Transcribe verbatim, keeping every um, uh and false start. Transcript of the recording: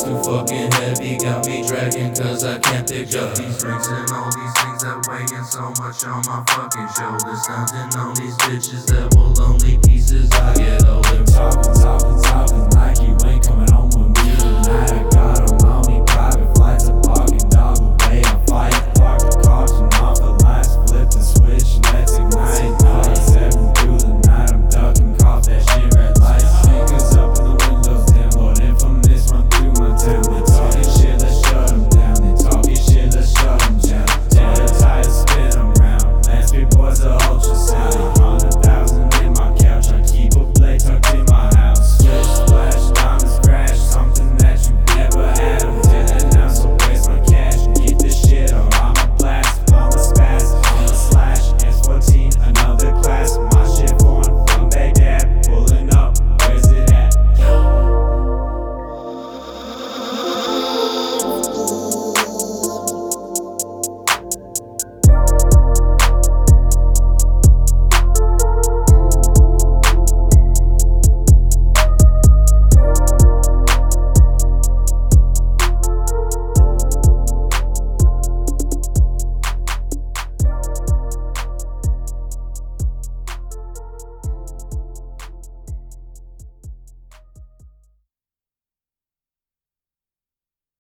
too fucking heavy, got me dragging cause I can't pick up these drinks and all these things that weighing so much on my fucking shoulders. Stunting on these bitches that will only pieces I get older. Talking, talking, talking like you ain't coming